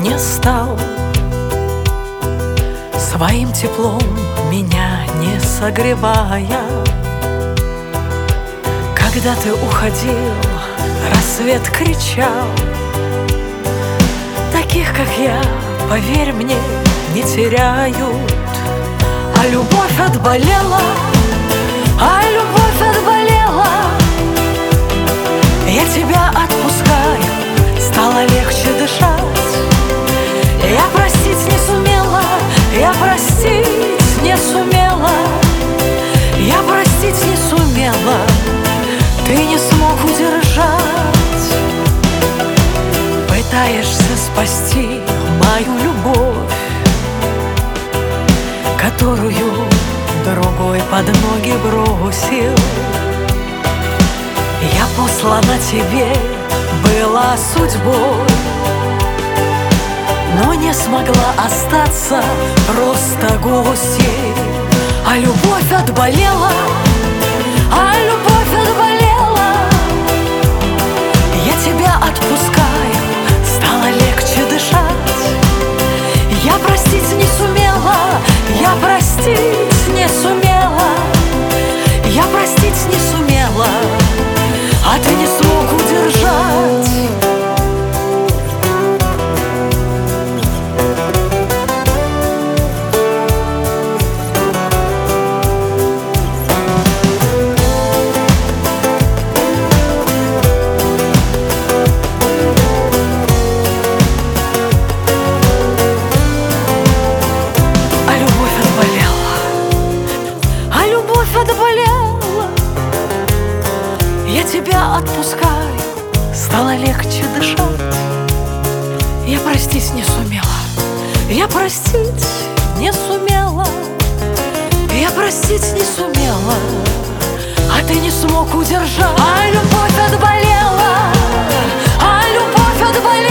не стал, своим теплом меня не согревая. Когда ты уходил, рассвет кричал: таких, как я, поверь мне, не теряют. А любовь отболела, а любовь отболела. Я тебя отпускаю, стало легче дышать. Я простить не сумела, я простить не сумела. Я простить не сумела, ты не смог удержать. Пытаешься спасти мою любовь, которую другой под ноги бросил. Я послана тебе была судьбой, но не смогла остаться просто гостьей. А любовь отболела, а любовь отболела. Я тебя отпускаю, стало легче дышать. Я простить не сумела, я простить не сумела. Я простить не сумела, а ты не смог удержать. Отболела, я тебя отпускаю, стало легче дышать. Я простить не сумела, я простить не сумела. Я простить не сумела, а ты не смог удержать. А любовь отболела, а любовь отболела.